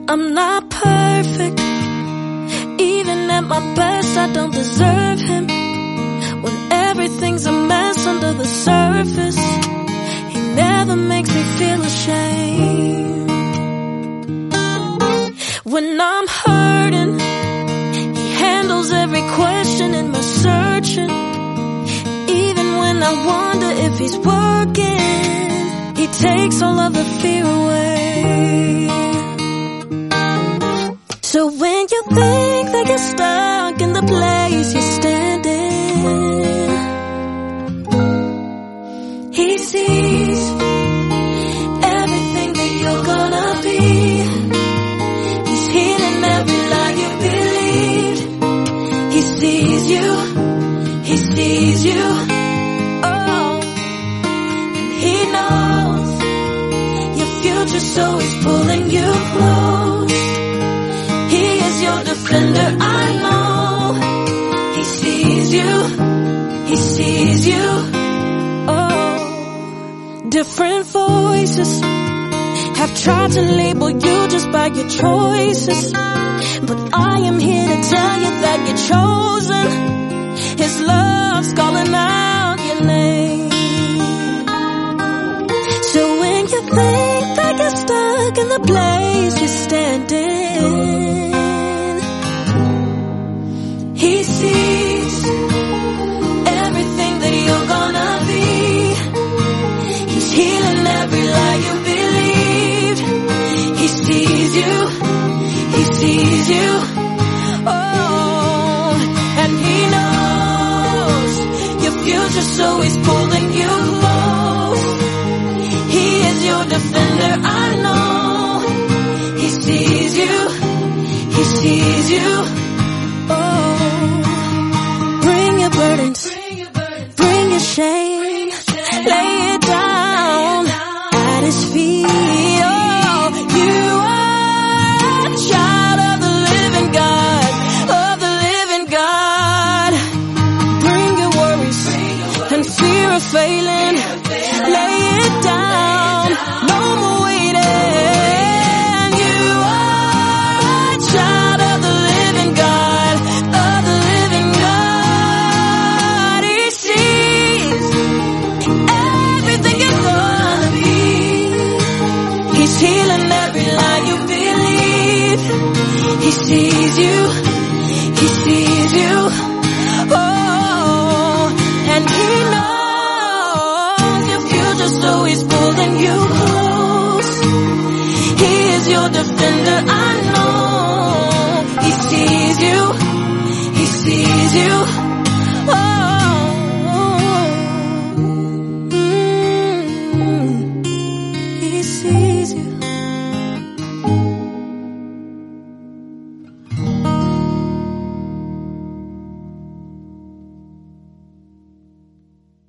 I'm not perfect. Even at my best, I don't deserve him. When everything's a mess under the surface, he never makes me feel ashamed. When I'm hurting, he handles every question in my searching. Even when I wonder if he's working, he takes all of the fear away. So when you think that you're stuck in the place you're standing, he sees everything that you're gonna be. He's healing every lie you believed. He sees you, he sees you, oh, and he knows your future, so he's pulling you close. Your defender, I know. He sees you, he sees you, oh. Different voices have tried to label you just by your choices, but I am here to tell you that you're chosen. His love's calling out your name. So when you think that you're stuck in the place you're standing, he sees everything that you're gonna be. He's healing every lie you believed. He sees you, he sees you, oh, and he knows your future, so he's pulling you close. He is your defender, I know. He sees you, he sees you. Bring your shame, lay it down at his feet. Oh, you are a child of the living God, of the living God. Bring your worries and fear of failing, lay it down, no more waiting. You are a child of the living God, of the living God. Healing every lie you believe. He sees you, he sees